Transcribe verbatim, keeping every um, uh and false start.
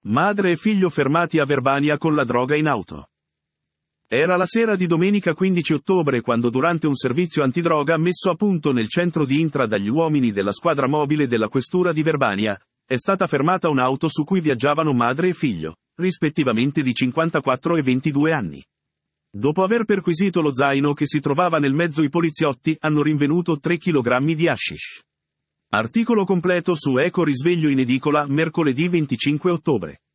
Madre e figlio fermati a Verbania con la droga in auto. Era la sera di domenica quindici ottobre quando durante un servizio antidroga messo a punto nel centro di Intra dagli uomini della squadra mobile della questura di Verbania, è stata fermata un'auto su cui viaggiavano madre e figlio, rispettivamente di cinquantaquattro e ventidue anni. Dopo aver perquisito lo zaino che si trovava nel mezzo, i poliziotti hanno rinvenuto tre chilogrammi di hashish. Articolo completo su Eco Risveglio in edicola mercoledì venticinque ottobre.